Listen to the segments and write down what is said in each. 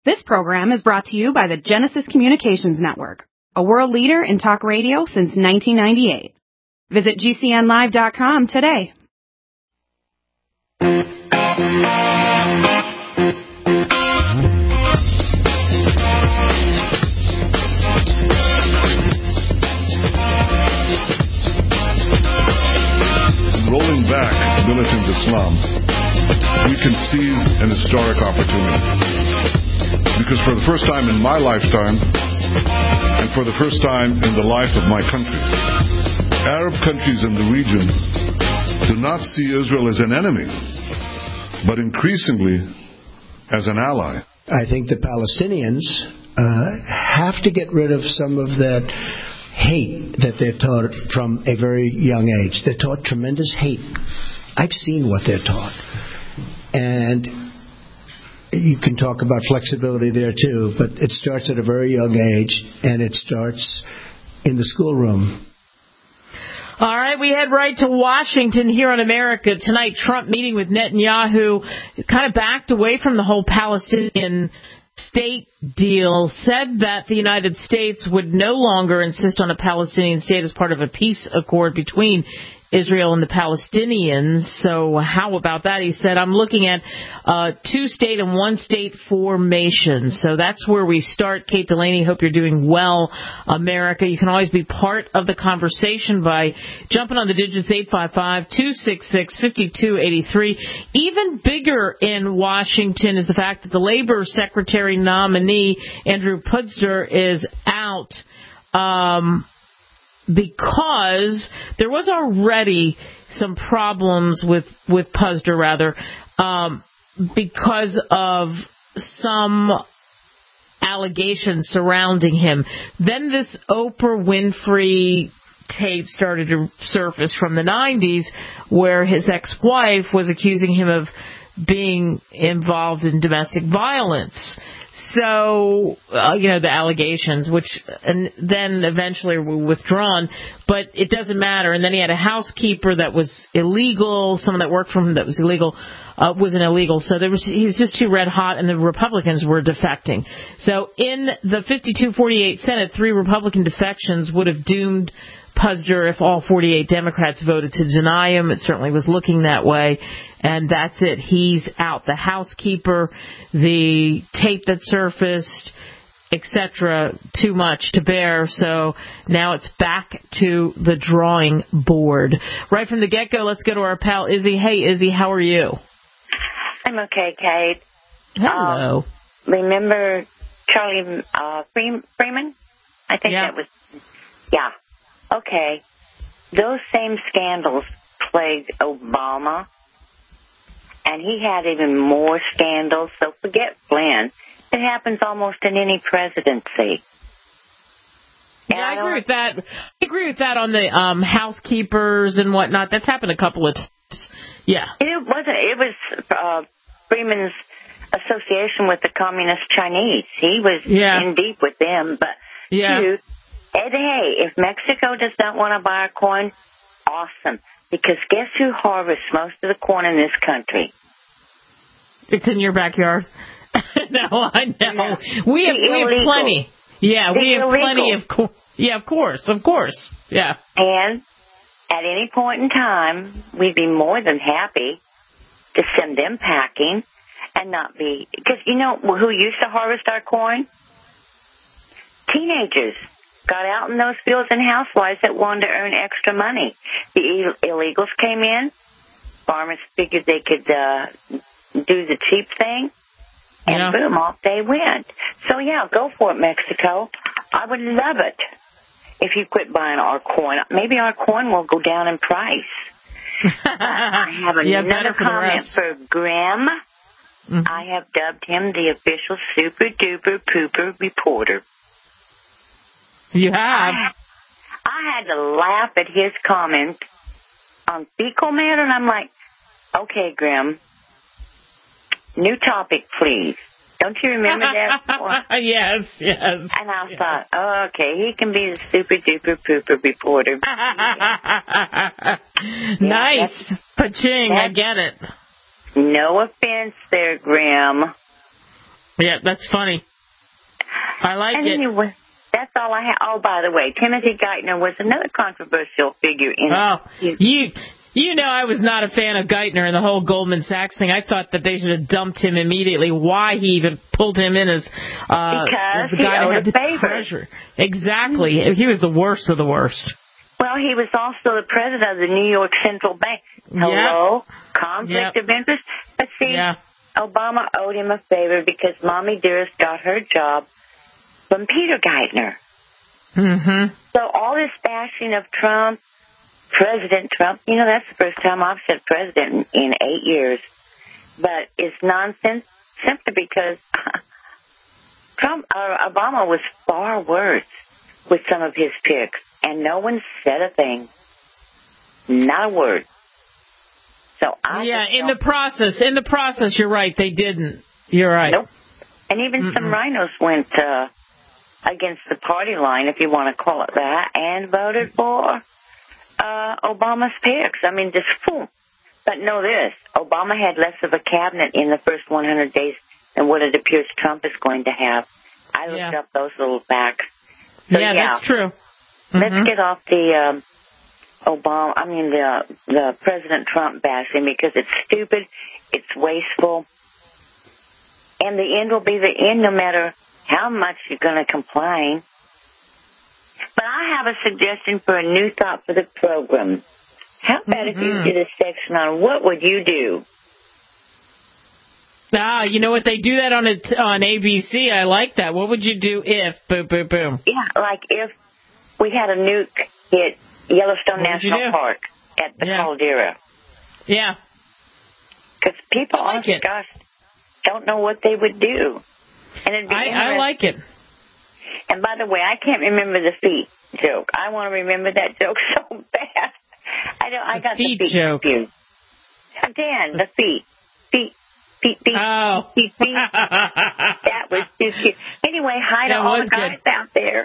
This program is brought to you by the Genesis Communications Network, a world leader in talk radio since 1998. Visit GCNlive.com today. Rolling back militant Islam, we can seize an historic opportunity. Because for the first time in my lifetime, and for the first time in the life of my country, Arab countries in the region do not see Israel as an enemy, but increasingly as an ally. I think the Palestinians have to get rid of some of that hate that they're taught from a very young age. They're taught tremendous hate. I've seen what they're taught. And you can talk about flexibility there too, but it starts at a very young age, and it starts in the schoolroom. All right, we head right to Washington here on America. Tonight, Trump meeting with Netanyahu kind of backed away from the whole Palestinian state deal, said that the United States would no longer insist on a Palestinian state as part of a peace accord between Israel and the Palestinians. So how about that? He said, I'm looking at two-state and one-state formation. So that's where we start. Kate Delaney, hope you're doing well, America. You can always be part of the conversation by jumping on the digits 855-266-5283. Even bigger in Washington is the fact that the Labor Secretary nominee, Andrew Puzder, is out. Because there was already some problems with Puzder, because of some allegations surrounding him. Then this Oprah Winfrey tape started to surface from the 90s where his ex-wife was accusing him of being involved in domestic violence. So, the allegations, and then eventually were withdrawn, but it doesn't matter. And then he had a housekeeper that was illegal, someone that worked for him that was illegal, wasn't illegal. So he was just too red hot, and the Republicans were defecting. So in the 52-48 Senate, 3 Republican defections would have doomed Puzder if all 48 Democrats voted to deny him. It certainly was looking that way. And that's it. He's out. The housekeeper, the tape that surfaced, etc., too much to bear. So now it's back to the drawing board. Right from the get-go, let's go to our pal Izzy. Hey, Izzy, how are you? I'm okay, Kate. Hello. Remember Charlie Freeman? I think that was... Yeah. Okay. Those same scandals plagued Obama. And he had even more scandals, so forget Flynn. It happens almost in any presidency. Yeah, I agree with that. I agree with that on the housekeepers and whatnot. That's happened a couple of times. Yeah. It was Freeman's association with the Communist Chinese. He was in deep with them. But, hey, if Mexico does not want to buy our corn, awesome. Because guess who harvests most of the corn in this country? It's in your backyard. No, I know. No. We have plenty. Yeah, we have plenty of corn. Yeah, of course. Yeah. And at any point in time, we'd be more than happy to send them packing and not be... Because you know who used to harvest our corn? Teenagers. Got out in those fields and housewives that wanted to earn extra money. The illegals came in. Farmers figured they could do the cheap thing. And boom, off they went. So, go for it, Mexico. I would love it if you quit buying our corn. Maybe our corn will go down in price. I have another comment for Graham. Mm-hmm. I have dubbed him the official super-duper pooper reporter. You have. I had to laugh at his comment on fecal matter, and I'm like, okay, Grim, new topic, please. Don't you remember that? Yes. And I thought, okay, he can be the super-duper pooper reporter. Nice. Paching, I get it. No offense there, Grim. Yeah, that's funny. I like it. Anyway, that's all I have. Oh, by the way, Timothy Geithner was another controversial figure in You know I was not a fan of Geithner and the whole Goldman Sachs thing. I thought that they should have dumped him immediately. Why he even pulled him in as because the guy he owed the treasurer. Exactly. He was the worst of the worst. Well, he was also the president of the New York Central Bank. Hello? Yep. Conflict of interest? But see, Obama owed him a favor because Mommy Dearest got her job from Peter Geithner. Mm-hmm. So all this bashing of Trump, President Trump, that's the first time I've said president in 8 years. But it's nonsense simply because Obama was far worse with some of his picks, and no one said a thing. Not a word. So in the process, you're right, they didn't. You're right. Nope. And even some rhinos went against the party line, if you want to call it that, and voted for Obama's picks. I mean, just boom. But know this, Obama had less of a cabinet in the first 100 days than what it appears Trump is going to have. I looked up those little facts. So, that's true. Let's get off the the President Trump bashing, because it's stupid, it's wasteful, and the end will be the end no matter how much you're going to complain. But I have a suggestion for a new thought for the program. How about if you did a section on what would you do? You know what? They do that on ABC. I like that. What would you do if, boom, boom, boom? Yeah, like if we had a nuke hit Yellowstone National Park at the Caldera. Yeah. Because people, don't know what they would do. And it'd be I like it. And by the way, I can't remember the feet joke. I want to remember that joke so bad. I got the feet joke. Confused. Again, the feet. Feet. Oh. Feet. That was too cute. Anyway, hi to all the guys out there.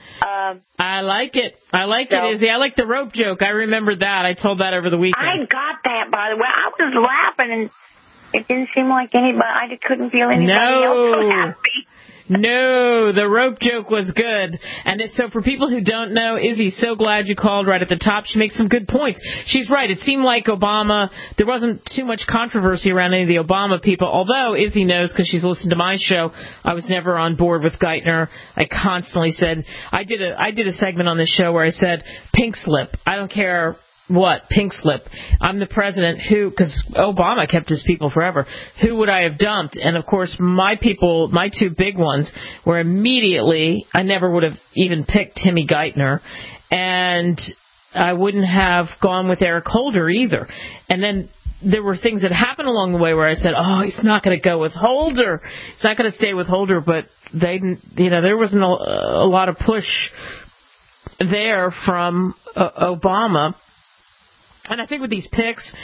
I like it. Izzy. I like the rope joke. I remember that. I told that over the weekend. I got that, by the way. I was laughing, and it didn't seem like anybody. I couldn't feel anybody else so happy. No, the rope joke was good. And so for people who don't know, Izzy's so glad you called right at the top. She makes some good points. She's right. It seemed like Obama, there wasn't too much controversy around any of the Obama people, although Izzy knows because she's listened to my show, I was never on board with Geithner. I constantly said, I did a segment on this show where I said, pink slip. I don't care what, pink slip. I'm the president who, because Obama kept his people forever, who would I have dumped? And of course, my people, my two big ones were immediately, I never would have even picked Timmy Geithner, and I wouldn't have gone with Eric Holder either. And then there were things that happened along the way where I said, he's not going to go with Holder. He's not going to stay with Holder, but they, there wasn't a lot of push there from Obama. And I think with these picks,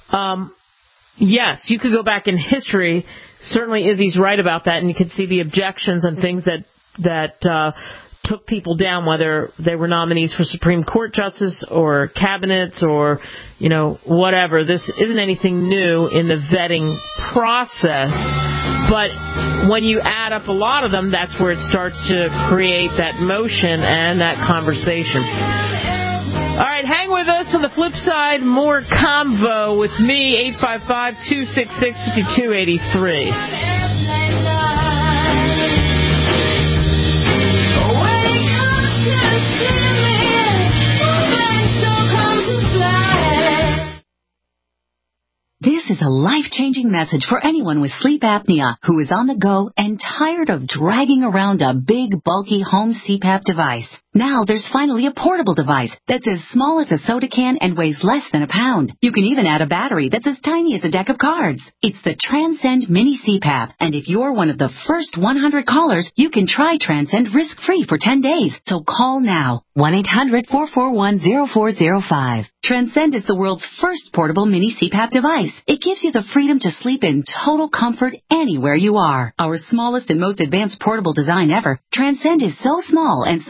yes, you could go back in history. Certainly Izzy's right about that, and you could see the objections and things that took people down, whether they were nominees for Supreme Court justice or cabinets or, whatever. This isn't anything new in the vetting process. But when you add up a lot of them, that's where it starts to create that motion and that conversation. All right, hang with us. On the flip side, more convo with me, 855-266-5283. This is a life-changing message for anyone with sleep apnea who is on the go and tired of dragging around a big, bulky home CPAP device. Now there's finally a portable device that's as small as a soda can and weighs less than a pound. You can even add a battery that's as tiny as a deck of cards. It's the Transcend Mini CPAP, and if you're one of the first 100 callers, you can try Transcend risk-free for 10 days. So call now, 1-800-441-0405. Transcend is the world's first portable mini CPAP device. It gives you the freedom to sleep in total comfort anywhere you are. Our smallest and most advanced portable design ever, Transcend is so small and so light,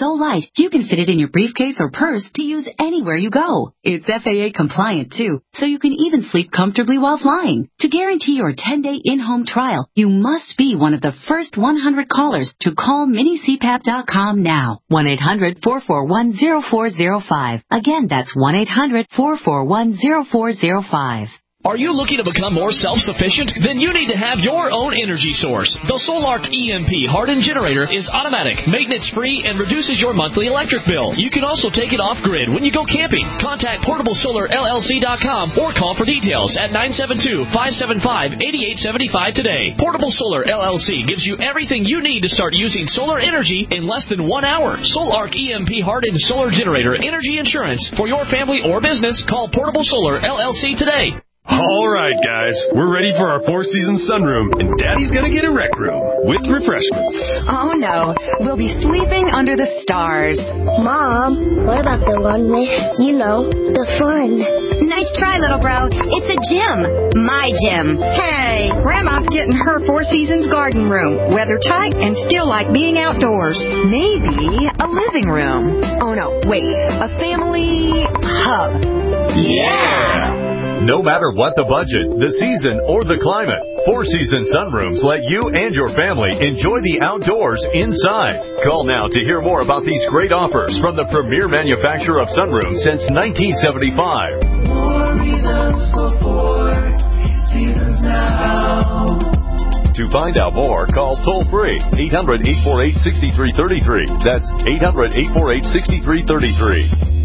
you can fit it in your briefcase or purse to use anywhere you go. It's FAA compliant, too, so you can even sleep comfortably while flying. To guarantee your 10-day in-home trial, you must be one of the first 100 callers to call MiniCPAP.com now. 1-800-441-0405. Again, that's 1-800-441-0405. Are you looking to become more self-sufficient? Then you need to have your own energy source. The Solark EMP hardened generator is automatic, maintenance-free, and reduces your monthly electric bill. You can also take it off-grid when you go camping. Contact PortableSolarLLC.com or call for details at 972-575-8875 today. Portable Solar LLC gives you everything you need to start using solar energy in less than 1 hour. Solark EMP hardened solar generator energy insurance for your family or business. Call Portable Solar LLC today. All right, guys, we're ready for our four-season sunroom, and Daddy's gonna get a rec room with refreshments. Oh, no. We'll be sleeping under the stars. Mom, what about the one with, the fun? Nice try, little bro. It's a gym. My gym. Hey, Grandma's getting her Four Seasons garden room. Weather tight and still like being outdoors. Maybe a living room. Oh, no. Wait. A family hub. Yeah! No matter what the budget, the season, or the climate, Four Seasons Sunrooms let you and your family enjoy the outdoors inside. Call now to hear more about these great offers from the premier manufacturer of sunrooms since 1975. More reasons for Four Seasons now. To find out more, call toll-free 800-848-6333. That's 800-848-6333.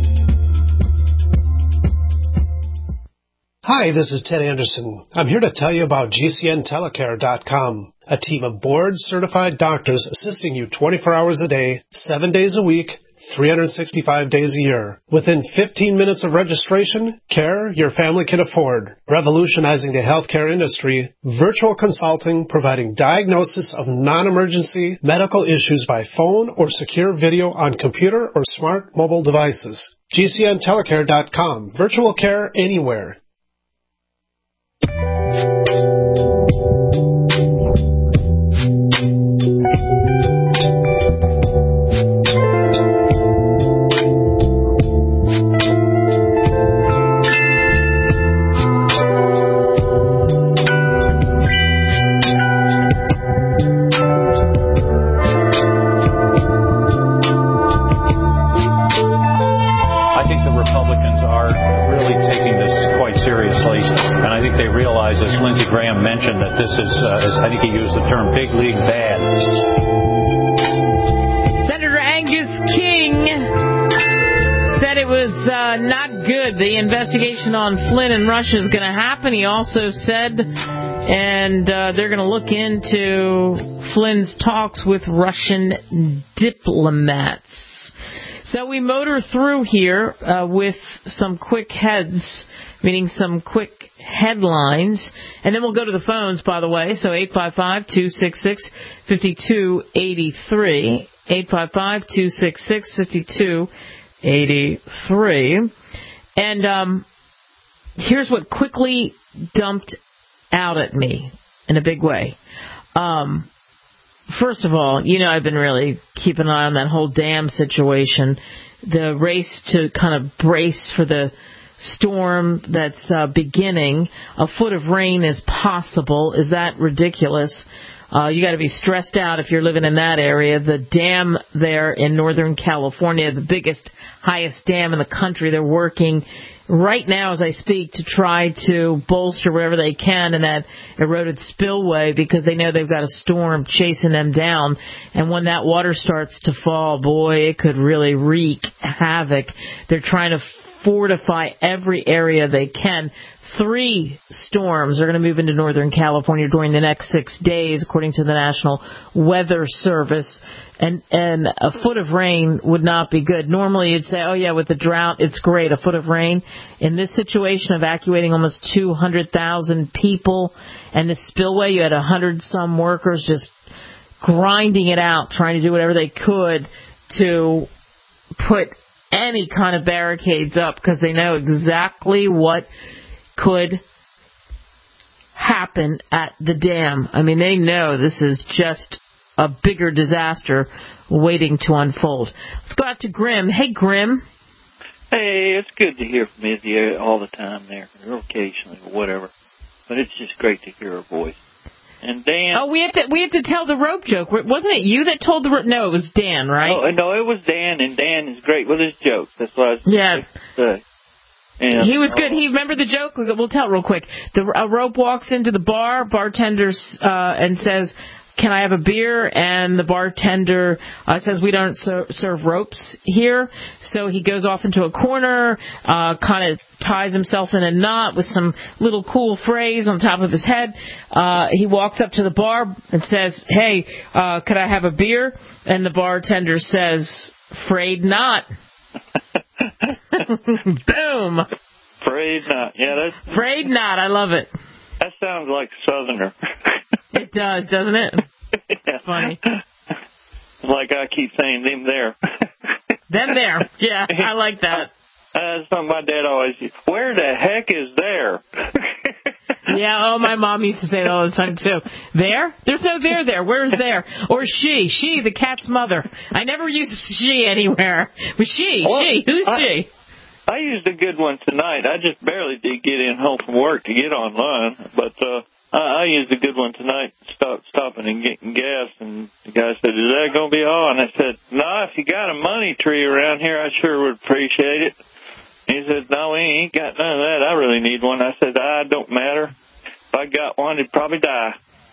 Hi, this is Ted Anderson. I'm here to tell you about GCNTelecare.com, a team of board-certified doctors assisting you 24 hours a day, 7 days a week, 365 days a year. Within 15 minutes of registration, care your family can afford. Revolutionizing the healthcare industry, virtual consulting providing diagnosis of non-emergency medical issues by phone or secure video on computer or smart mobile devices. GCNTelecare.com, virtual care anywhere. As Lindsey Graham mentioned, that this is, I think he used the term, big league bad. Senator Angus King said it was not good. The investigation on Flynn and Russia is going to happen. He also said, and they're going to look into Flynn's talks with Russian diplomats. So we motor through here with some quick heads, meaning some quick headlines, and then we'll go to the phones, by the way. So 855-266-5283, 855-266-5283. And here's what quickly dumped out at me in a big way. First of all, I've been really keeping an eye on that whole dam situation, the race to kind of brace for the storm that's beginning. A foot of rain is possible. Is that ridiculous? You got to be stressed out if you're living in that area. The dam there in Northern California, the biggest, highest dam in the country, they're working right now as I speak to try to bolster wherever they can in that eroded spillway because they know they've got a storm chasing them down. And when that water starts to fall, boy, it could really wreak havoc. They're trying to fortify every area they can. 3 storms are going to move into Northern California during the next 6 days, according to the National Weather Service. And a foot of rain would not be good. Normally you'd say, oh yeah, with the drought, it's great, a foot of rain. In this situation, evacuating almost 200,000 people, and the spillway, you had 100-some workers just grinding it out, trying to do whatever they could to put any kind of barricades up because they know exactly what could happen at the dam. I mean, they know this is just a bigger disaster waiting to unfold. Let's go out to Grim. Hey, Grim. Hey, it's good to hear from you all the time there, or occasionally, or whatever. But it's just great to hear her voice. And Dan. Oh, we have to tell the rope joke. Wasn't it you that told the rope? No, it was Dan, right? No, it was Dan, and Dan is great with his jokes. That's what I was going to say. And, he was good. He remember the joke? We'll tell it real quick. A rope walks into the bartender and says, "Can I have a beer?" And the bartender says, "We don't serve ropes here." So he goes off into a corner, kind of ties himself in a knot with some little cool phrase on top of his head. He walks up to the bar and says, "Hey, could I have a beer?" And the bartender says, "Afraid not." Boom. Afraid not. Yeah, that's... Afraid not. I love it. That sounds like Southerner. It does, doesn't it? Yeah. Funny. Like I keep saying, them there. Them there. Yeah, I like that. That's something my dad always used. Where the heck is there? Yeah, my mom used to say that all the time, too. There? There's no there. Where's there? Or she, the cat's mother. I never used she anywhere. But she, who's she? I used a good one tonight. I just barely did get in home from work to get online. But I used a good one tonight, stopping and getting gas. And the guy said, "Is that going to be all?" And I said, "No, if you got a money tree around here, I sure would appreciate it." He said, "No, we ain't got none of that. I really need one." I said, "Don't matter. If I got one, it'd probably die."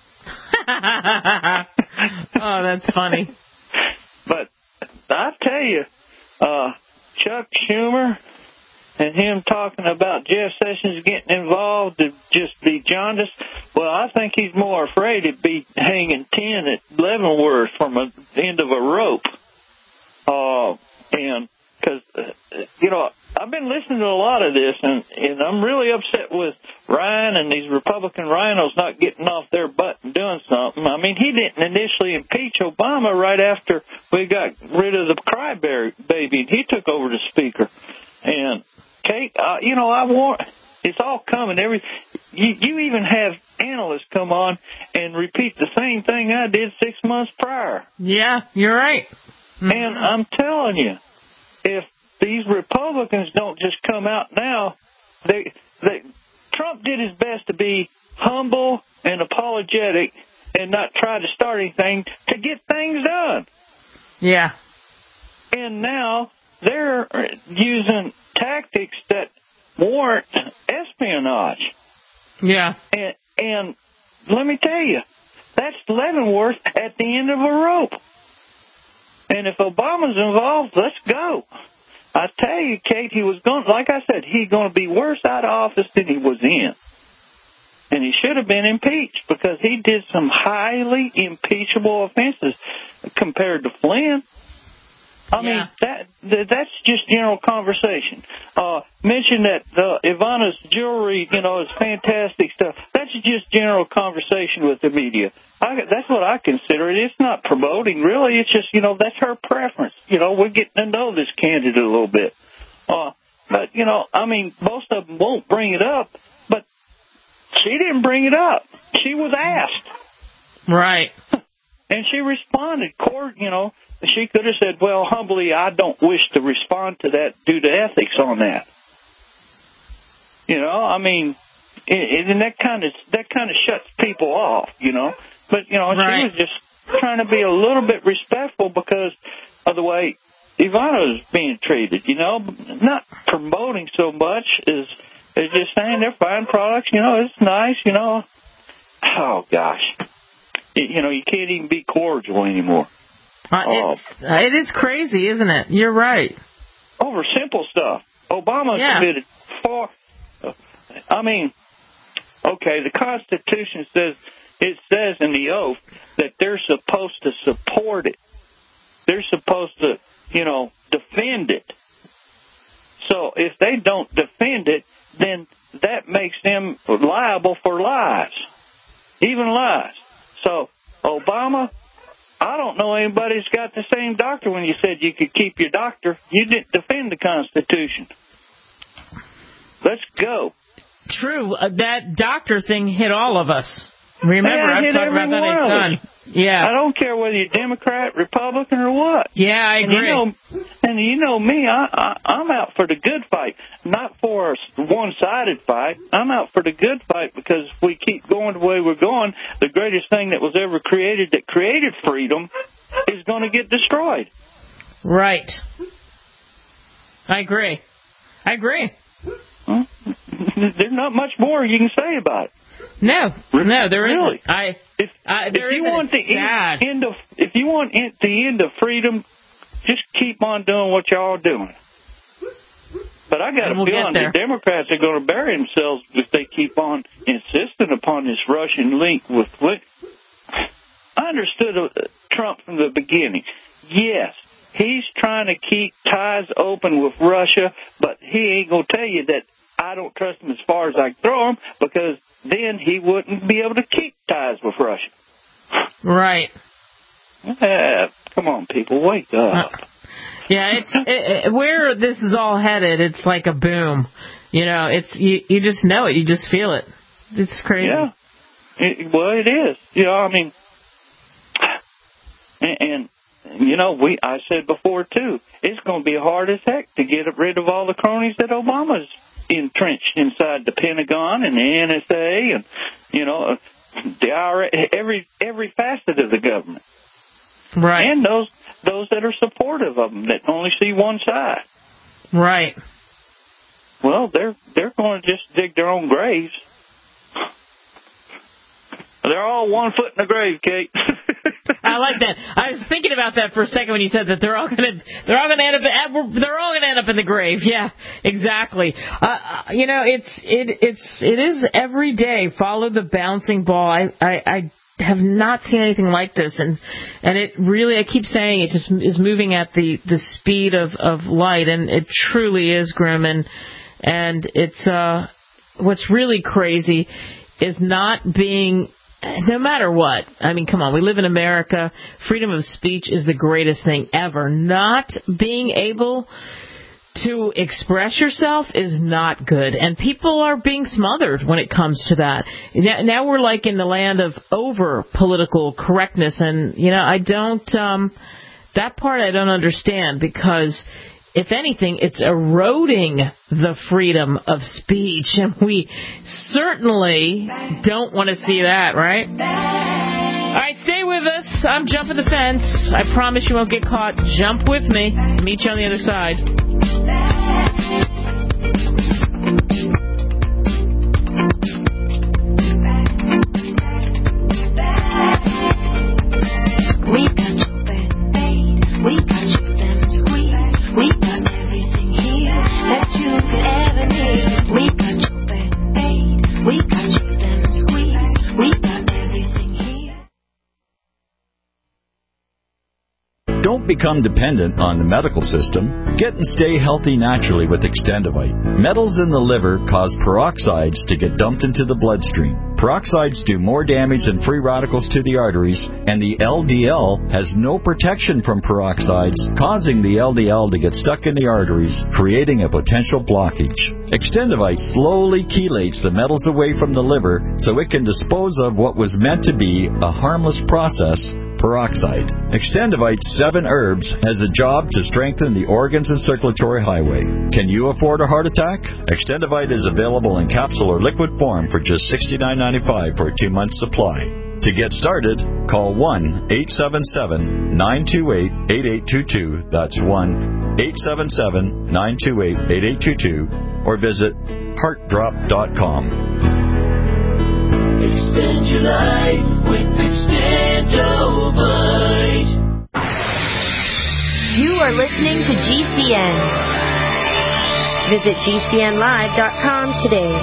Oh, that's funny. But I tell you, Chuck Schumer and him talking about Jeff Sessions getting involved to just be jaundiced, well, I think he's more afraid to be hanging 10 at Leavenworth from the end of a rope. And because, I've been listening to a lot of this, and I'm really upset with Ryan and these Republican rhinos not getting off their butt and doing something. I mean, he didn't initially impeach Obama right after we got rid of the crybaby, and he took over the speaker. And, Kate, it's all coming. You even have analysts come on and repeat the same thing I did 6 months prior. Yeah, you're right. Mm-hmm. And I'm telling you, if these Republicans don't just come out now, Trump did his best to be humble and apologetic and not try to start anything to get things done. Yeah. And now they're using tactics that warrant espionage. Yeah. And let me tell you, that's Leavenworth at the end of a rope. And if Obama's involved, let's go. I tell you, Kate, he's going to be worse out of office than he was in. And he should have been impeached because he did some highly impeachable offenses compared to Flynn. I mean, that's just general conversation. Mention that Ivana's jewelry, is fantastic stuff. That's just general conversation with the media. That's what I consider it. It's not promoting, really. It's just, that's her preference. We're getting to know this candidate a little bit. But, most of them won't bring it up, but she didn't bring it up. She was asked. Right. And she responded, she could have said, well, humbly, I don't wish to respond to that due to ethics on that. And that kind of shuts people off, But, right. She was just trying to be a little bit respectful because of the way Ivana was being treated, Not promoting so much as just saying they're fine products, it's nice, Oh, gosh. You can't even be cordial anymore. It is crazy, isn't it? You're right. Over simple stuff. Obama committed far. The Constitution says in the oath that they're supposed to support it. They're supposed to, defend it. So if they don't defend it, then that makes them liable for lies, even lies. So Obama, I don't know anybody that's got the same doctor when you said you could keep your doctor. You didn't defend the Constitution. Let's go. True. That doctor thing hit all of us. Remember, I've talked about that a ton. Yeah. I don't care whether you're Democrat, Republican, or what. Yeah, I agree. And you know me, I'm out for the good fight, not for a one-sided fight. I'm out for the good fight because if we keep going the way we're going, the greatest thing that was ever created that created freedom is going to get destroyed. Right. I agree. There's not much more you can say about it. No, there really isn't. If you want the end of freedom, just keep on doing what y'all are doing. But I got a feeling the Democrats are going to bury themselves if they keep on insisting upon this Russian link with. I understood Trump from the beginning. Yes, he's trying to keep ties open with Russia, but he ain't going to tell you that I don't trust him as far as I can throw him, because then he wouldn't be able to keep ties with Russia. Right. Come on, people, wake up. Yeah, it's where this is all headed. It's like a boom. You know, it's you just know it. You just feel it. It's crazy. Yeah. It is. You know, I mean, and you know, I said before too, it's going to be hard as heck to get rid of all the cronies that Obama's entrenched inside the Pentagon and the NSA and, you know, the IRA, every facet of the government. Right. And those that are supportive of them that only see one side. Right. Well, they're going to just dig their own graves. They're all 1 foot in the grave, Kate. I like that. I was thinking about that for a second when you said that they're all going to end up in the grave. Yeah, exactly. You know, it is every day. Follow the bouncing ball. I have not seen anything like this, and it really, I keep saying, it just is moving at the speed of light, and it truly is, Grim. And it's what's really crazy is not being. No matter what, I mean, come on, we live in America. Freedom of speech is the greatest thing ever. Not being able to express yourself is not good. And people are being smothered when it comes to that. Now we're like in the land of over political correctness. And, you know, that part I don't understand, because if anything, it's eroding the freedom of speech, and we certainly don't want to see that, right? All right, stay with us. I'm jumping the fence. I promise you won't get caught. Jump with me. Meet you on the other side. We got you band-aid. We got you them squeeze. We got everything here that you could ever need. We got you band-aid. We got you them squeeze. We got everything here. Don't become dependent on the medical system. Get and stay healthy naturally with Extendivite. Metals in the liver cause peroxides to get dumped into the bloodstream. Peroxides do more damage than free radicals to the arteries, and the LDL has no protection from peroxides, causing the LDL to get stuck in the arteries, creating a potential blockage. Extendivite slowly chelates the metals away from the liver so it can dispose of what was meant to be a harmless process, peroxide. Extendivite 7 herbs has a job to strengthen the organs and circulatory highway. Can you afford a heart attack? Extendivite is available in capsule or liquid form for just $69.95 for a 2-month supply. To get started, call 1-877-928-8822. That's 1-877-928-8822. Or visit heartdrop.com. Extend your life with Extendivite. You are listening to GCN. Visit GCNlive.com today.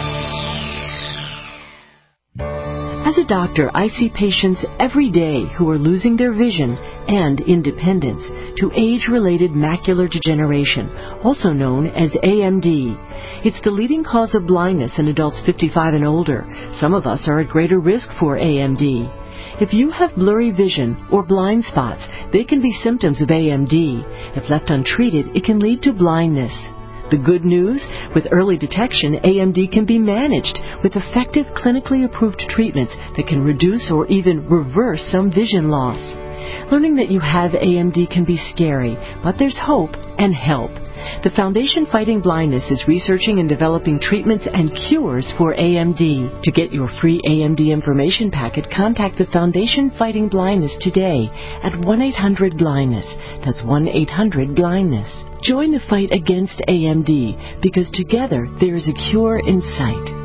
As a doctor, I see patients every day who are losing their vision and independence to age-related macular degeneration, also known as AMD. It's the leading cause of blindness in adults 55 and older. Some of us are at greater risk for AMD. If you have blurry vision or blind spots, they can be symptoms of AMD. If left untreated, it can lead to blindness. The good news? With early detection, AMD can be managed with effective clinically approved treatments that can reduce or even reverse some vision loss. Learning that you have AMD can be scary, but there's hope and help. The Foundation Fighting Blindness is researching and developing treatments and cures for AMD. To get your free AMD information packet, contact the Foundation Fighting Blindness today at 1-800-BLINDNESS. That's 1-800-BLINDNESS. Join the fight against AMD, because together there is a cure in sight.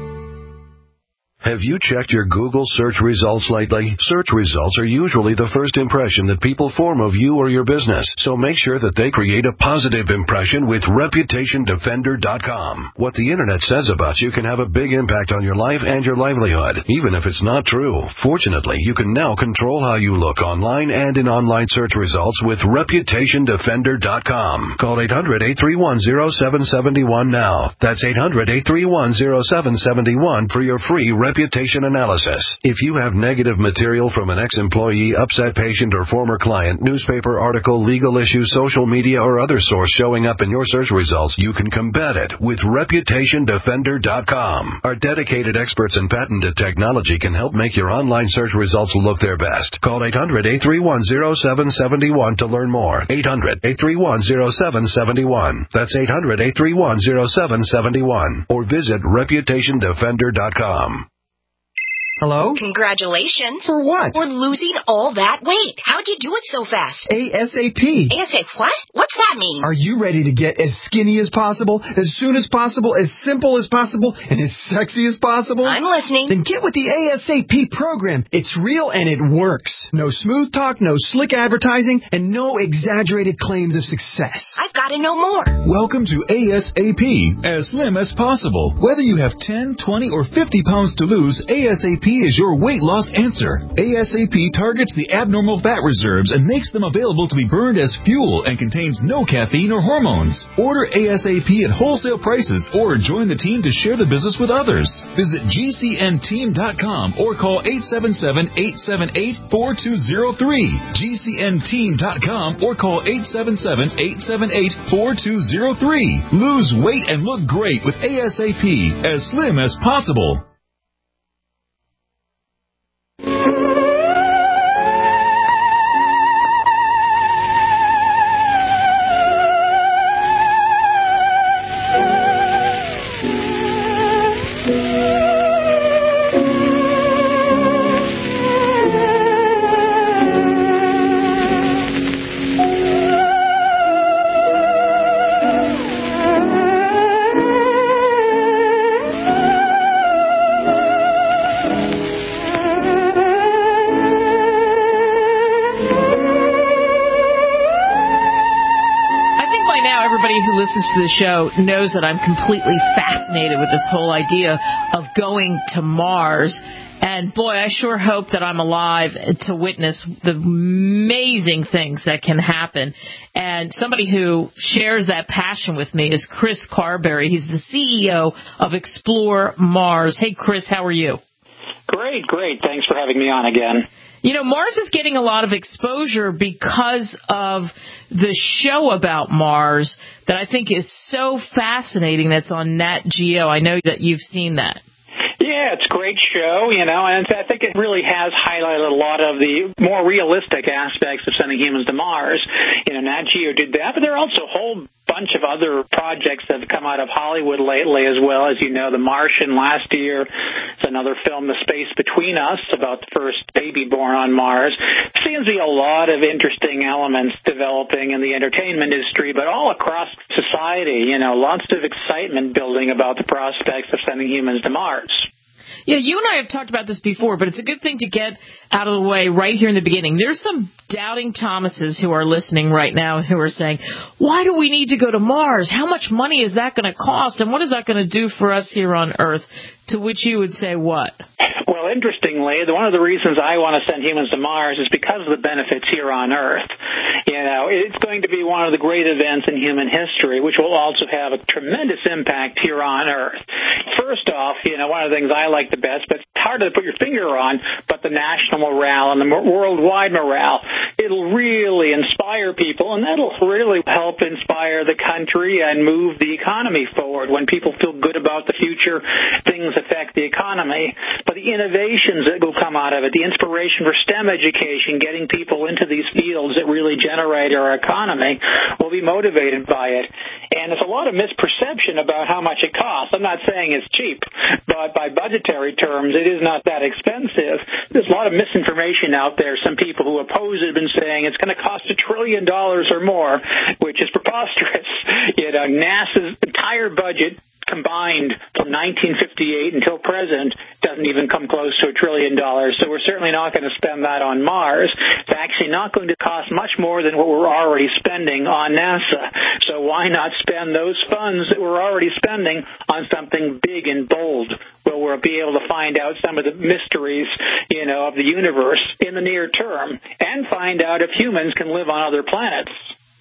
Have you checked your Google search results lately? Search results are usually the first impression that people form of you or your business, so make sure that they create a positive impression with ReputationDefender.com. What the Internet says about you can have a big impact on your life and your livelihood, even if it's not true. Fortunately, you can now control how you look online and in online search results with ReputationDefender.com. Call 800-831-0771 now. That's 800-831-0771 for your free reputation analysis. If you have negative material from an ex-employee, upset patient, or former client, newspaper article, legal issue, social media, or other source showing up in your search results, you can combat it with ReputationDefender.com. Our dedicated experts in patented technology can help make your online search results look their best. Call 800-831-0771 to learn more. 800-831-0771. That's 800-831-0771. Or visit ReputationDefender.com. Hello? Congratulations. For what? For losing all that weight. How'd you do it so fast? ASAP. ASAP what? What's that mean? Are you ready to get as skinny as possible, as soon as possible, as simple as possible, and as sexy as possible? I'm listening. Then get with the ASAP program. It's real and it works. No smooth talk, no slick advertising, and no exaggerated claims of success. I've got to know more. Welcome to ASAP, as slim as possible. Whether you have 10, 20, or 50 pounds to lose, ASAP is your weight loss answer. ASAP targets the abnormal fat reserves and makes them available to be burned as fuel and contains no caffeine or hormones. Order ASAP at wholesale prices or join the team to share the business with others. Visit GCNteam.com or call 877-878-4203. GCNteam.com or call 877-878-4203. Lose weight and look great with ASAP, as slim as possible. To the show knows that I'm completely fascinated with this whole idea of going to Mars. And boy, I sure hope that I'm alive to witness the amazing things that can happen. And somebody who shares that passion with me is Chris Carberry. He's the CEO of Explore Mars. Hey, Chris, how are you? Great. Thanks for having me on again. You know, Mars is getting a lot of exposure because of the show about Mars that I think is so fascinating that's on Nat Geo. I know that you've seen that. Yeah, it's a great show, and I think it really has highlighted a lot of the more realistic aspects of sending humans to Mars. Nat Geo did that, but there are also a whole bunch of other projects that have come out of Hollywood lately as well. As you know, The Martian last year. It's another film, The Space Between Us, about the first baby born on Mars. Seems to be a lot of interesting elements developing in the entertainment industry, but all across society. Lots of excitement building about the prospects of sending humans to Mars. Yeah, you and I have talked about this before, but it's a good thing to get out of the way right here in the beginning. There's some doubting Thomases who are listening right now who are saying, why do we need to go to Mars? How much money is that going to cost? And what is that going to do for us here on Earth? To which you would say what? Well, Well, interestingly, one of the reasons I want to send humans to Mars is because of the benefits here on Earth. It's going to be one of the great events in human history, which will also have a tremendous impact here on Earth. First off, one of the things I like the best, but it's hard to put your finger on, but the national morale and the worldwide morale. It'll really inspire people, and that'll really help inspire the country and move the economy forward. When people feel good about the future, things affect the economy. But the innovations that will come out of it, the inspiration for STEM education, getting people into these fields that really generate our economy, will be motivated by it. And there's a lot of misperception about how much it costs. I'm not saying it's cheap, but by budgetary terms, it is not that expensive. There's a lot of misinformation out there. Some people who oppose it have been saying it's going to cost $1 trillion or more, which is preposterous. NASA's entire budget combined from 1958 until present doesn't even come close to $1 trillion. So we're certainly not going to spend that on Mars. It's actually not going to cost much more than what we're already spending on NASA. So why not spend those funds that we're already spending on something big and bold, where we'll be able to find out some of the mysteries, of the universe in the near term, and find out if humans can live on other planets.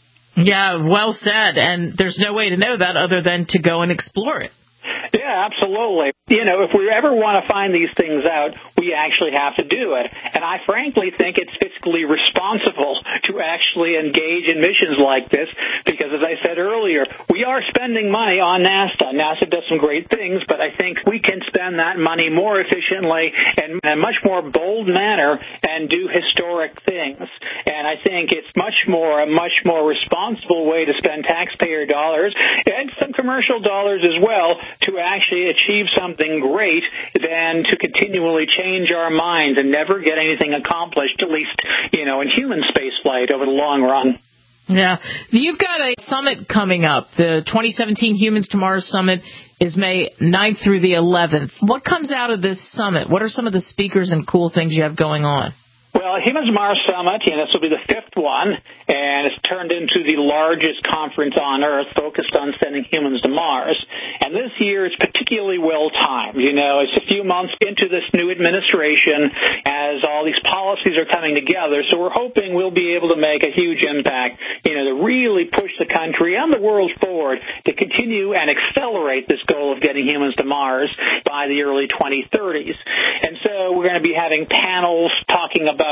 Yeah, well said. And there's no way to know that other than to go and explore it. Yeah, absolutely. If we ever want to find these things out, we actually have to do it. And I frankly think it's fiscally responsible to actually engage in missions like this because, as I said earlier, we are spending money on NASA. NASA does some great things, but I think we can spend that money more efficiently and in a much more bold manner and do historic things. And I think it's a much more responsible way to spend taxpayer dollars and some commercial dollars as well to actually achieve something great than to continually change our minds and never get anything accomplished, at least, in human spaceflight over the long run. Yeah. You've got a summit coming up. The 2017 Humans to Mars Summit is May 9th through the 11th. What comes out of this summit? What are some of the speakers and cool things you have going on? Well, Humans to Mars Summit, this will be the 5th one, and it's turned into the largest conference on Earth focused on sending humans to Mars. And this year is particularly well-timed. It's a few months into this new administration as all these policies are coming together, so we're hoping we'll be able to make a huge impact, to really push the country and the world forward to continue and accelerate this goal of getting humans to Mars by the early 2030s. And so we're going to be having panels talking about,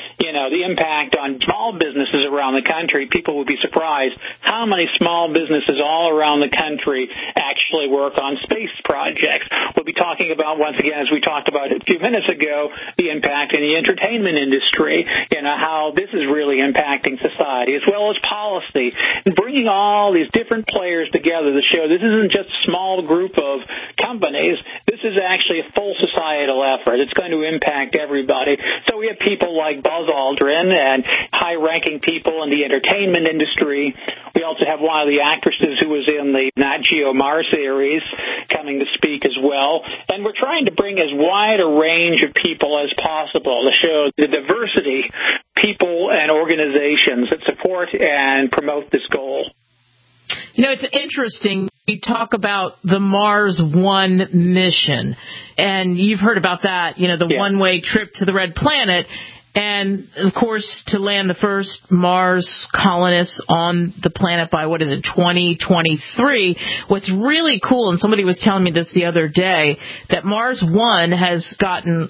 the impact on small businesses around the country. People will be surprised how many small businesses all around the country actually work on space projects. We'll be talking about, once again, as we talked about a few minutes ago, the impact in the entertainment industry, how this is really impacting society, as well as policy, and bringing all these different players together to show this isn't just a small group of companies. This is actually a full societal effort. It's going to impact everybody. So we have people like Buzz Aldrin and high-ranking people in the entertainment industry. We also have one of the actresses who was in the Nat Geo Mars series coming to speak as well. And we're trying to bring as wide a range of people as possible to show the diversity, people and organizations that support and promote this goal. It's interesting. We talk about the Mars One mission, and you've heard about that, the one-way trip to the Red Planet. And, of course, to land the first Mars colonists on the planet by, 2023. What's really cool, and somebody was telling me this the other day, that Mars One has gotten,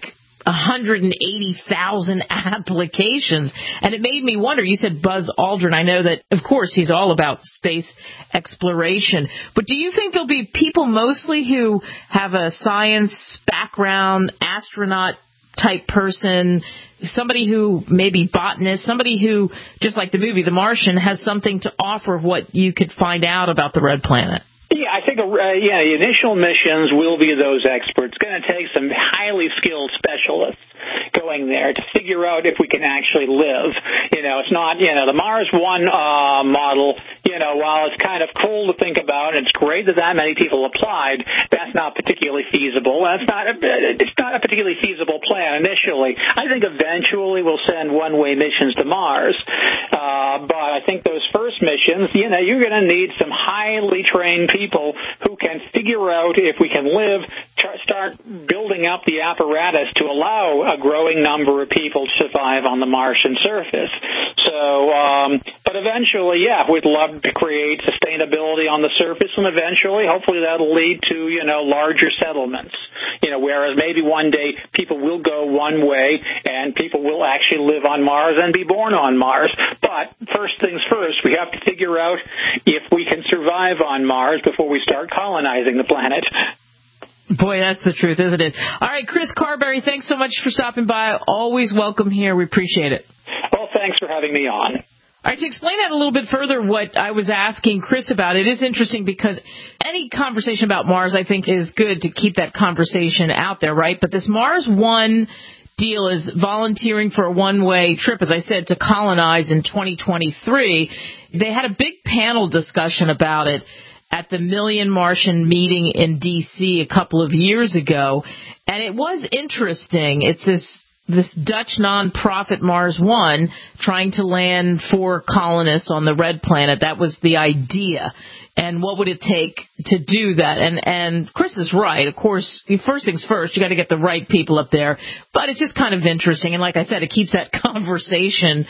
180,000 applications. And it made me wonder, you said Buzz Aldrin. I know that, of course, he's all about space exploration. But do you think there'll be people mostly who have a science background, astronaut-type person, somebody who maybe botanist, somebody who, just like the movie The Martian, has something to offer of what you could find out about the Red Planet? Yeah, I think, the initial missions will be those experts. It's going to take some highly skilled specialists going there to figure out if we can actually live. It's not, the Mars One model, while it's kind of cool to think about, and it's great that many people applied, that's not particularly feasible. It's not a particularly feasible plan initially. I think eventually we'll send one-way missions to Mars. But I think those first missions, you're going to need some highly trained people who can figure out if we can live, start building up the apparatus to allow a growing number of people to survive on the Martian surface. So, but eventually, yeah, we'd love to create sustainability on the surface, and eventually, hopefully, that'll lead to, larger settlements. Whereas maybe one day people will go one way and people will actually live on Mars and be born on Mars. But first things first, we have to figure out if we can survive on Mars before we start colonizing the planet. Boy, that's the truth, isn't it? All right, Chris Carberry, thanks so much for stopping by. Always welcome here. We appreciate it. Well, thanks for having me on. All right, to explain that a little bit further, what I was asking Chris about, it is interesting because any conversation about Mars, I think, is good to keep that conversation out there, right? But this Mars One deal is volunteering for a one-way trip, as I said, to colonize in 2023. They had a big panel discussion about it at the Million Martian meeting in D.C. a couple of years ago, and it was interesting. It's this Dutch nonprofit Mars One trying to land 4 colonists on the red planet. That was the idea. And what would it take to do that? And Chris is right. Of course, first things first, you got to get the right people up there. But it's just kind of interesting. And like I said, it keeps the conversation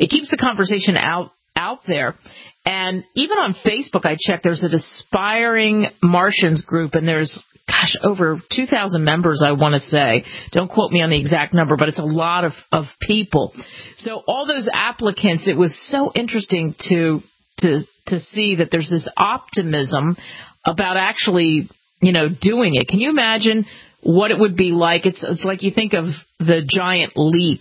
out there. And even on Facebook, I checked, there's an Aspiring Martians group, and there's, over 2,000 members, I want to say. Don't quote me on the exact number, but it's a lot of people. So all those applicants, it was so interesting to see that there's this optimism about actually, doing it. Can you imagine what it would be like? It's like you think of the giant leap,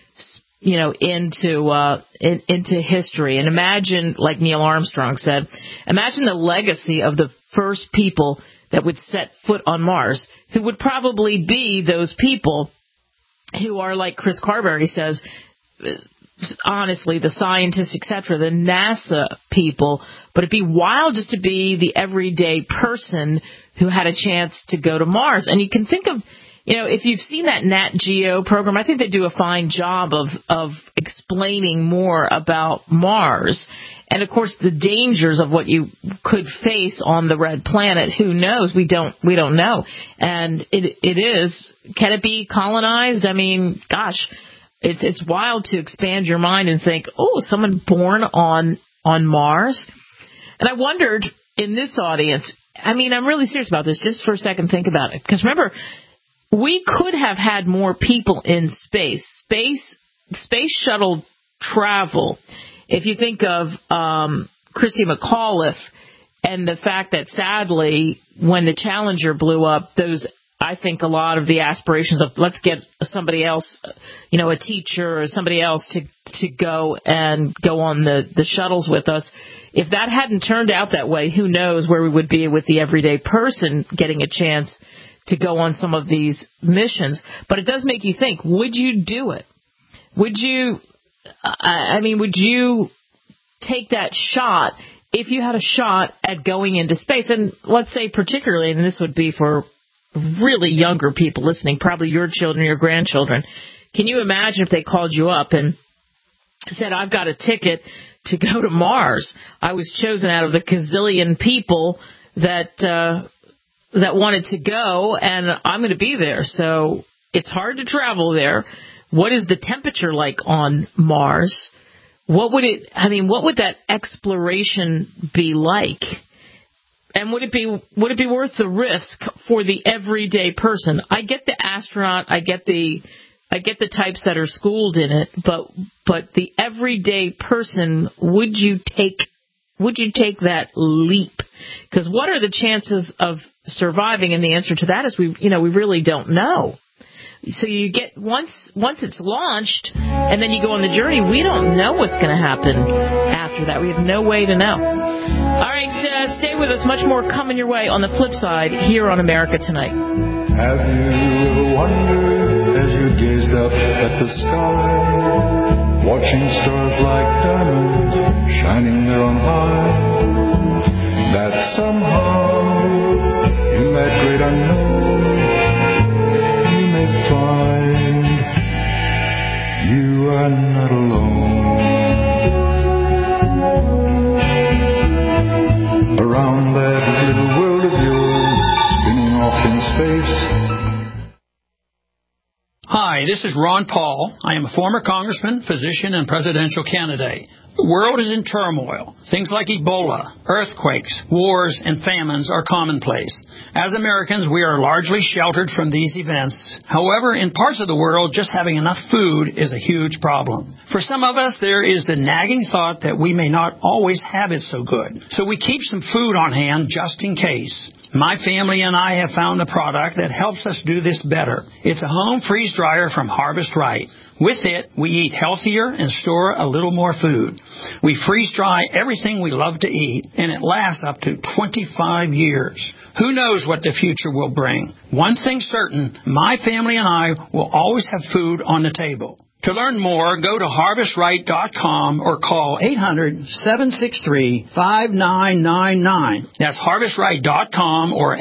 into history. And imagine, like Neil Armstrong said, imagine the legacy of the first people that would set foot on Mars, who would probably be those people who are, like Chris Carberry says, honestly, the scientists, etc., the NASA people. But it'd be wild just to be the everyday person who had a chance to go to Mars. And you can think of, if you've seen that Nat Geo program, I think they do a fine job of explaining more about Mars. And, of course, the dangers of what you could face on the red planet. Who knows? We don't know. And it is. Can it be colonized? I mean, gosh, it's wild to expand your mind and think, oh, someone born on Mars? And I wondered in this audience, I'm really serious about this. Just for a second, think about it. Because remember, we could have had more people in space. Space shuttle travel. If you think of Christy McAuliffe and the fact that, sadly, when the Challenger blew up, I think a lot of the aspirations of let's get somebody else, a teacher or somebody else to go on the shuttles with us. If that hadn't turned out that way, who knows where we would be with the everyday person getting a chance to go on some of these missions. But it does make you think, would you do it? Would you take that shot if you had a shot at going into space? And let's say particularly, and this would be for really younger people listening, probably your children, your grandchildren. Can you imagine if they called you up and said, I've got a ticket to go to Mars. I was chosen out of the gazillion people that wanted to go, and I'm going to be there. So it's hard to travel there. What is the temperature like on Mars? What would that exploration be like? And would it be worth the risk for the everyday person? I get the astronaut, I get the types that are schooled in it, but the everyday person, would you take that leap? Because what are the chances of surviving? And the answer to that is we really don't know. So you get once it's launched and then you go on the journey, we don't know what's going to happen after that. We have no way to know. All right, stay with us. Much more coming your way on the flip side here on America Tonight. Have you wondered as you gazed up at the sky, watching stars like diamonds shining there on high, that somehow in that great unknown find you are not alone. Around that little world of yours, spinning off in space, this is Ron Paul. I am a former congressman, physician, and presidential candidate. The world is in turmoil. Things like Ebola, earthquakes, wars, and famines are commonplace. As Americans, we are largely sheltered from these events. However, in parts of the world, just having enough food is a huge problem. For some of us, there is the nagging thought that we may not always have it so good. So we keep some food on hand just in case. My family and I have found a product that helps us do this better. It's a home freeze dryer from Harvest Right. With it, we eat healthier and store a little more food. We freeze dry everything we love to eat, and it lasts up to 25 years. Who knows what the future will bring? One thing's certain, my family and I will always have food on the table. To learn more, go to HarvestRight.com or call 800-763-5999. That's HarvestRight.com or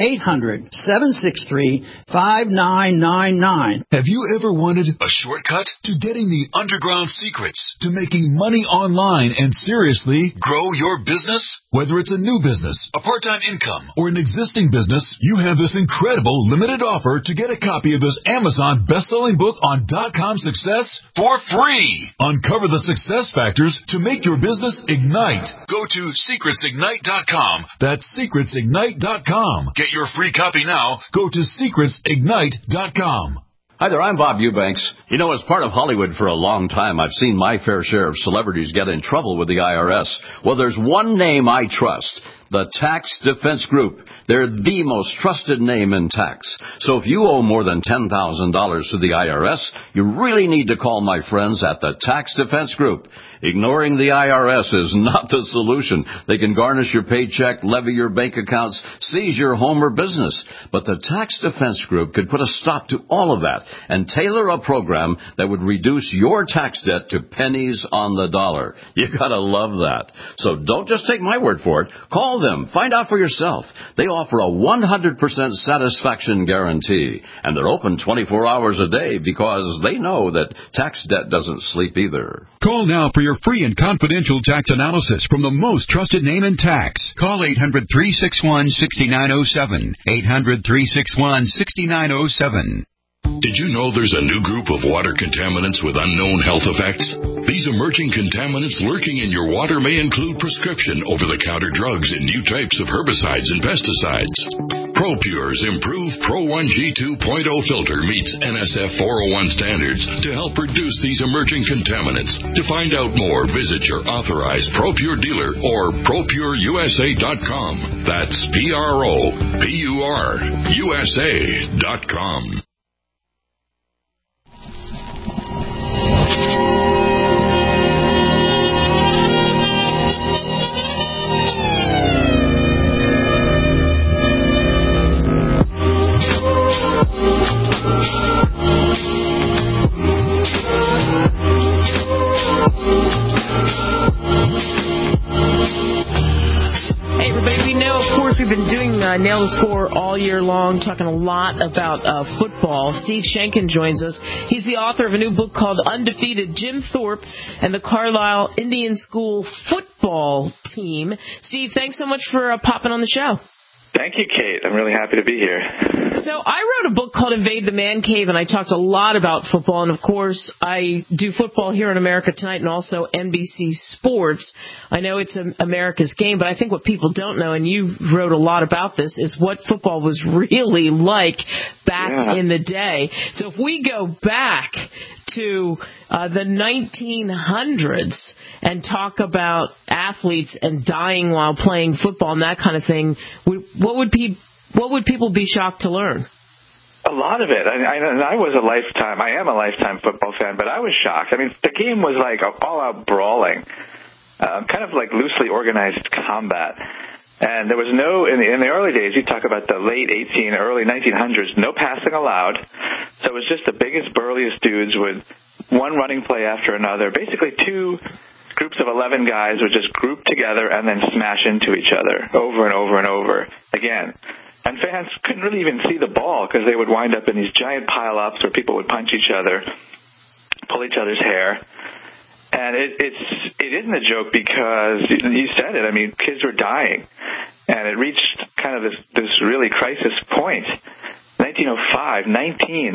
800-763-5999. Have you ever wanted a shortcut to getting the underground secrets to making money online and seriously grow your business? Whether it's a new business, a part-time income, or an existing business, you have this incredible limited offer to get a copy of this Amazon best-selling book on .com success for free. Uncover the success factors to make your business ignite. Go to secretsignite.com. That's secretsignite.com. Get your free copy now. Go to secretsignite.com. Hi there, I'm Bob Eubanks. You know, as part of Hollywood for a long time, I've seen my fair share of celebrities get in trouble with the IRS. Well, there's one name I trust. The Tax Defense Group. They're the most trusted name in tax. So if you owe more than $10,000 to the IRS, you really need to call my friends at the Tax Defense Group. Ignoring the IRS is not the solution. They can garnish your paycheck, levy your bank accounts, seize your home or business. But the Tax Defense Group could put a stop to all of that and tailor a program that would reduce your tax debt to pennies on the dollar. You gotta love that. So don't just take my word for it. Call them. Find out for yourself. They offer a 100% satisfaction guarantee. And they're open 24 hours a day because they know that tax debt doesn't sleep either. Call now for your free and confidential tax analysis from the most trusted name in tax. Call 800-361-6907. 800-361-6907. Did you know there's a new group of water contaminants with unknown health effects? These emerging contaminants lurking in your water may include prescription over-the-counter drugs and new types of herbicides and pesticides. ProPure's improved Pro 1G 2.0 filter meets NSF 401 standards to help reduce these emerging contaminants. To find out more, visit your authorized ProPure dealer or ProPureUSA.com. That's ProPureUSA.com. Hey, everybody, we know, of course, we've been doing Nail the Score all year long, talking a lot about football. Steve Shankin joins us. He's the author of a new book called Undefeated, Jim Thorpe and the Carlisle Indian School Football Team. Steve, thanks so much for popping on the show. Thank you, Kate. I'm really happy to be here. So I wrote a book called Invade the Man Cave, and I talked a lot about football. And, of course, I do football here in America Tonight and also NBC Sports. I know it's America's game, but I think what people don't know, and you wrote a lot about this, is what football was really like back in the day. So if we go back to the 1900s and talk about athletes and dying while playing football and that kind of thing, what would people be shocked to learn? A lot of it. I am a lifetime football fan, but I was shocked. I mean, the game was like all-out brawling, kind of like loosely organized combat. And there was no, in the early days, you talk about the late early 1900s, no passing allowed. So it was just the biggest, burliest dudes with one running play after another. Basically, two groups of 11 guys would just group together and then smash into each other over and over and over again. And fans couldn't really even see the ball because they would wind up in these giant pile-ups where people would punch each other, pull each other's hair. And it isn't a joke because you said it. I mean, kids were dying, and it reached kind of this really crisis point. 1905, 19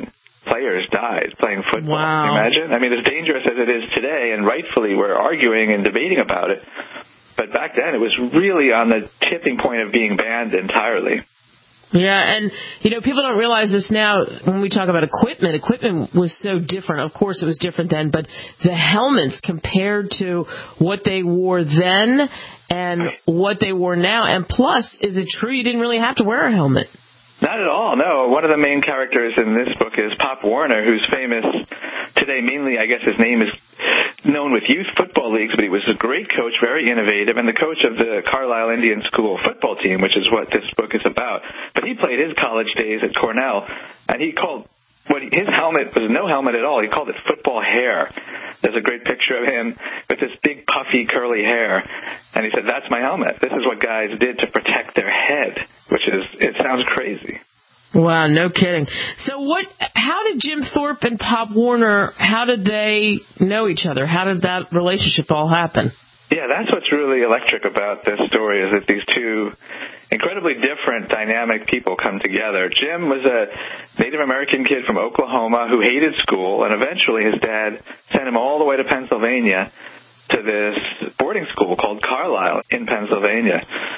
players died playing football. Wow. Can you imagine? I mean, as dangerous as it is today, and rightfully we're arguing and debating about it, but back then it was really on the tipping point of being banned entirely. Yeah, and, people don't realize this now when we talk about equipment. Equipment was so different. Of course, it was different then, but the helmets compared to what they wore then and what they wore now. And plus, is it true you didn't really have to wear a helmet? Not at all, no. One of the main characters in this book is Pop Warner, who's famous today. Mainly, I guess his name is known with youth football leagues, but he was a great coach, very innovative, and the coach of the Carlisle Indian School football team, which is what this book is about. But he played his college days at Cornell, and he called his helmet was no helmet at all. He called it football hair. There's a great picture of him with this big, puffy, curly hair. And he said, that's my helmet. This is what guys did to protect their head, it sounds crazy. Wow, no kidding. So how did Jim Thorpe and Pop Warner, how did they know each other? How did that relationship all happen? Yeah, that's what's really electric about this story, is that these two incredibly different, dynamic people come together. Jim was a Native American kid from Oklahoma who hated school, and eventually his dad sent him all the way to Pennsylvania to this boarding school called Carlisle in Pennsylvania.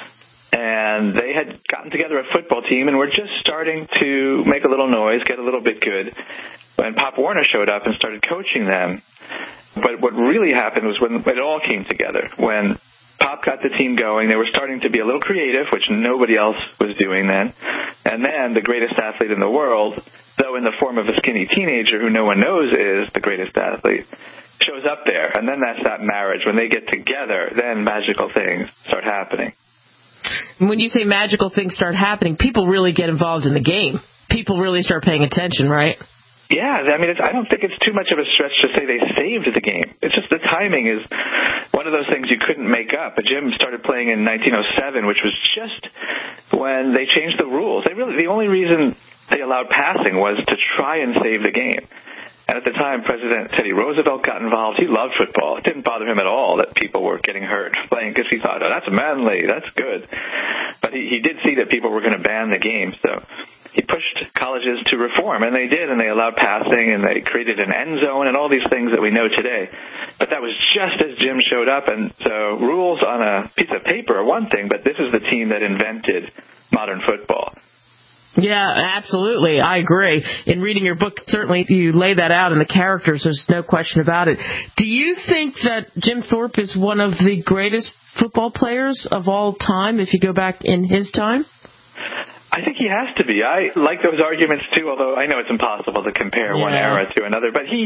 And they had gotten together a football team and were just starting to make a little noise, get a little bit good, when Pop Warner showed up and started coaching them. But what really happened was when it all came together. When Pop got the team going, they were starting to be a little creative, which nobody else was doing then. And then the greatest athlete in the world, though in the form of a skinny teenager who no one knows is the greatest athlete, shows up there. And then that's that marriage. When they get together, then magical things start happening. When you say magical things start happening, people really get involved in the game. People really start paying attention, right? Yeah, I mean, I don't think it's too much of a stretch to say they saved the game. It's just the timing is one of those things you couldn't make up. But Jim started playing in 1907, which was just when they changed the rules. The only reason they allowed passing was to try and save the game. And at the time, President Teddy Roosevelt got involved. He loved football. It didn't bother him at all that people were getting hurt playing, because he thought, oh, that's manly, that's good. But he did see that people were going to ban the game, so he pushed colleges to reform, and they did, and they allowed passing, and they created an end zone and all these things that we know today. But that was just as Jim showed up, and so rules on a piece of paper are one thing, but this is the team that invented modern football. Yeah, absolutely. I agree. In reading your book, certainly you lay that out in the characters. There's no question about it. Do you think that Jim Thorpe is one of the greatest football players of all time, if you go back in his time? I think he has to be. I like those arguments, too, although I know it's impossible to compare one era to another. But he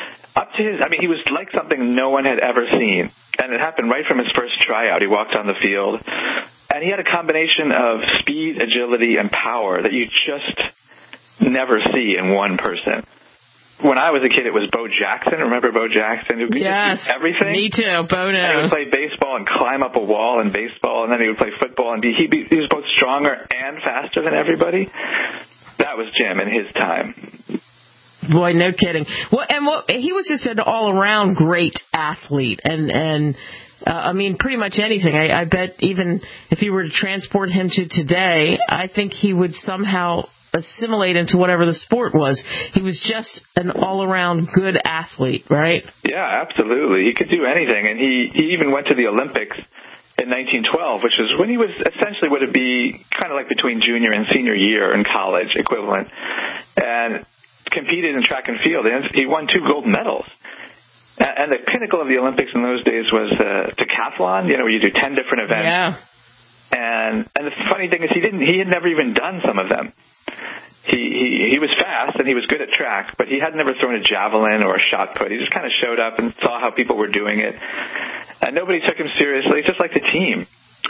was like something no one had ever seen. And it happened right from his first tryout. He walked on the field. And he had a combination of speed, agility, and power that you just never see in one person. When I was a kid, it was Bo Jackson. Remember Bo Jackson? Who could just do everything? Me too. Bo knows. And he would play baseball and climb up a wall in baseball, and then he would play football, and he was both stronger and faster than everybody. That was Jim in his time. Boy, no kidding. He was just an all-around great athlete, and pretty much anything. I bet even if you were to transport him to today, I think he would somehow assimilate into whatever the sport was. He was just an all-around good athlete, right? Yeah, absolutely. He could do anything, and he even went to the Olympics in 1912, which is when he was essentially would it be kind of like between junior and senior year in college equivalent, and competed in track and field. And he won 2 gold medals. And the pinnacle of the Olympics in those days was decathlon, where you do 10 different events. Yeah. And the funny thing is he had never even done some of them. He was fast and he was good at track, but he had never thrown a javelin or a shot put. He just kind of showed up and saw how people were doing it. And nobody took him seriously, just like the team.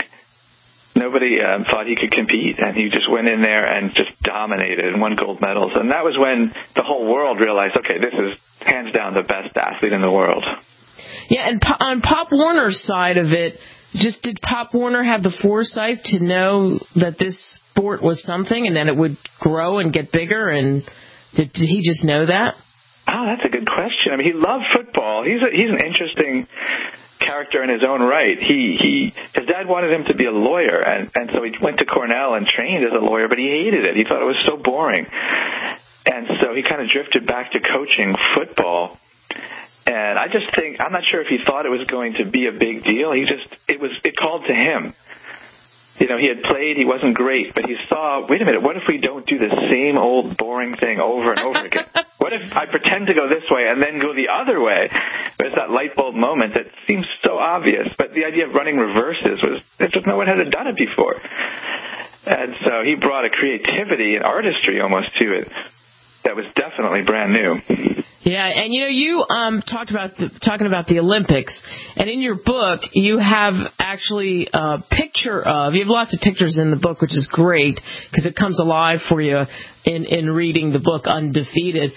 Nobody thought he could compete, and he just went in there and just dominated and won gold medals. And that was when the whole world realized, okay, this is hands down the best athlete in the world. Yeah, and on Pop Warner's side of it, did Pop Warner have the foresight to know that this sport was something and that it would grow and get bigger? And did he just know that? Oh, that's a good question. I mean, he loved football. He's an interesting character in his own right. His dad wanted him to be a lawyer, and so he went to Cornell and trained as a lawyer, but he hated it. He thought it was so boring. And so he kind of drifted back to coaching football. And I just think, I'm not sure if he thought it was going to be a big deal. It called to him. You know, he had played, he wasn't great, but he saw, wait a minute, what if we don't do the same old boring thing over and over again? What if I pretend to go this way and then go the other way? There's that light bulb moment that seems so obvious, but the idea of running reverses just no one had done it before. And so he brought a creativity and artistry almost to it that was definitely brand new. Yeah, and you talking about the Olympics, and in your book you have actually a picture of. You have lots of pictures in the book, which is great because it comes alive for you in reading the book Undefeated.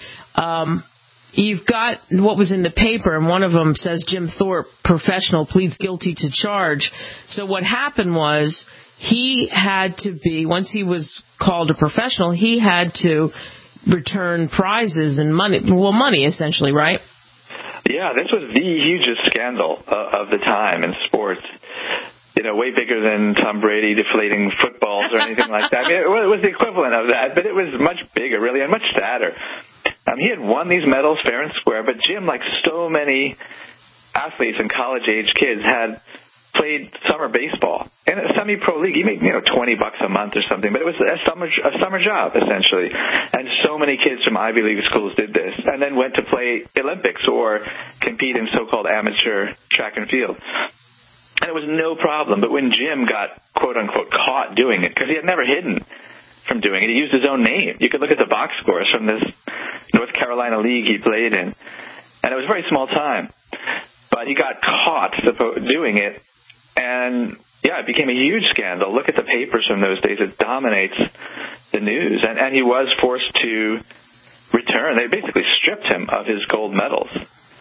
You've got what was in the paper, and one of them says Jim Thorpe, professional, pleads guilty to charge. So what happened was he had to be, once he was called a professional, he had to return prizes and money essentially, right? Yeah, this was the hugest scandal of the time in sports. You know, way bigger than Tom Brady deflating footballs or anything like that. I mean, it was the equivalent of that, but it was much bigger, really, and much sadder. He had won these medals fair and square, but Jim, like so many athletes and college-age kids, had played summer baseball in a semi-pro league. He made, $20 a month or something, but it was a summer job, essentially. And so many kids from Ivy League schools did this and then went to play Olympics or compete in so-called amateur track and field. And it was no problem. But when Jim got, quote-unquote, caught doing it, because he had never hidden from doing it, he used his own name. You could look at the box scores from this North Carolina league he played in. And it was a very small time. But he got caught doing it. And, yeah, it became a huge scandal. Look at the papers from those days. It dominates the news. And he was forced to return. They basically stripped him of his gold medals.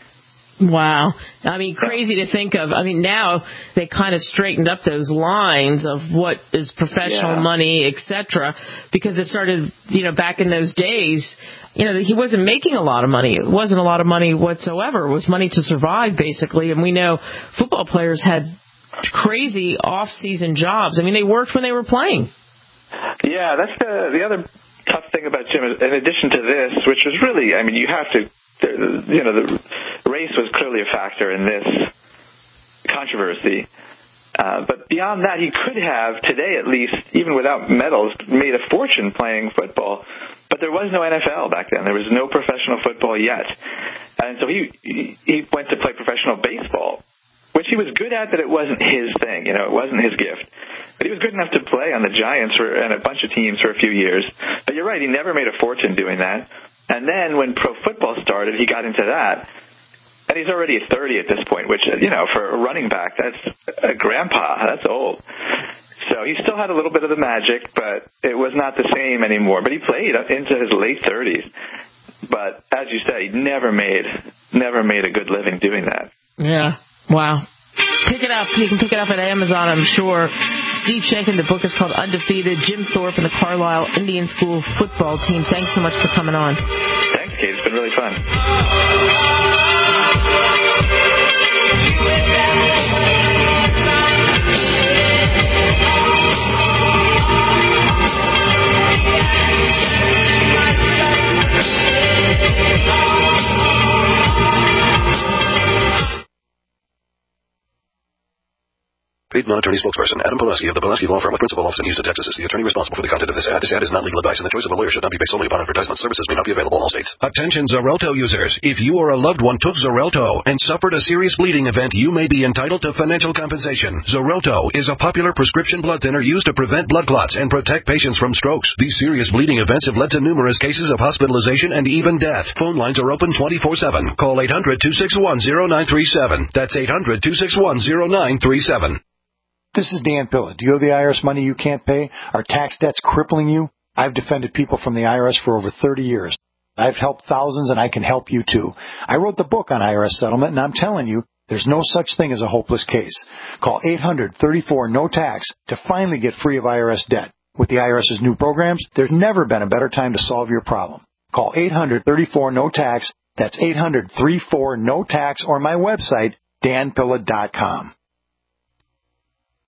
Wow. I mean, crazy to think of. I mean, now they kind of straightened up those lines of what is professional money, etc., because it started, back in those days, he wasn't making a lot of money. It wasn't a lot of money whatsoever. It was money to survive, basically. And we know football players had crazy off-season jobs. I mean, they worked when they were playing. Yeah, that's the other tough thing about Jim. In addition to this, which was really, you have to, the race was clearly a factor in this controversy. But beyond that, he could have, today at least, even without medals, made a fortune playing football. But there was no NFL back then. There was no professional football yet. And so he went to play professional baseball, which he was good at, but it wasn't his thing. It wasn't his gift. But he was good enough to play on the Giants and a bunch of teams for a few years. But you're right, he never made a fortune doing that. And then when pro football started, he got into that. And he's already 30 at this point, which, for a running back, that's a grandpa. That's old. So he still had a little bit of the magic, but it was not the same anymore. But he played into his late 30s. But as you said, he never made a good living doing that. Yeah. Wow. Pick it up. You can pick it up at Amazon, I'm sure. Steve Shankin, the book is called Undefeated. Jim Thorpe and the Carlisle Indian School football team. Thanks so much for coming on. Thanks, Kate. It's been really fun. Paid non-attorney spokesperson Adam Pulaski of the Pulaski Law Firm with principal office in Houston, Texas is the attorney responsible for the content of this ad. This ad is not legal advice, and the choice of a lawyer should not be based solely upon advertisement. Services may not be available in all states. Attention Xarelto users. If you or a loved one took Xarelto and suffered a serious bleeding event, you may be entitled to financial compensation. Xarelto is a popular prescription blood thinner used to prevent blood clots and protect patients from strokes. These serious bleeding events have led to numerous cases of hospitalization and even death. Phone lines are open 24/7. Call 800-261-0937. That's 800-261-0937. This is Dan Pilla. Do you owe the IRS money you can't pay? Are tax debts crippling you? I've defended people from the IRS for over 30 years. I've helped thousands, and I can help you too. I wrote the book on IRS settlement, and I'm telling you, there's no such thing as a hopeless case. Call 800-34-NO-TAX to finally get free of IRS debt. With the IRS's new programs, there's never been a better time to solve your problem. Call 800-34-NO-TAX. That's 800-34-NO-TAX, or my website, danpilla.com.